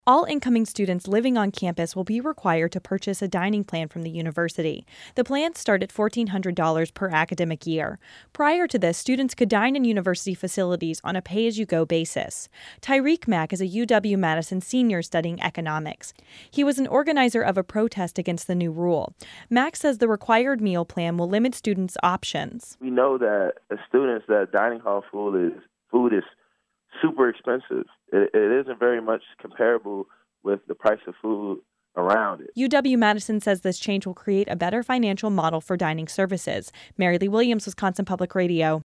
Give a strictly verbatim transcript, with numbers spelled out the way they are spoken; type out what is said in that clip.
All incoming students living on campus will be required to purchase a dining plan from the university. The plans start at fourteen hundred dollars per academic year. Prior to this, students could dine in university facilities on a pay-as-you-go basis. Tyreek Mack is a U W-Madison senior studying economics. He was an organizer of a protest against the new rule. Mack says the required meal plan will limit students' options. We know that as students that dining hall food is food is super expensive. It, it isn't very much comparable with the price of food around it. U W-Madison says this change will create a better financial model for dining services. Mary Lee Williams, Wisconsin Public Radio.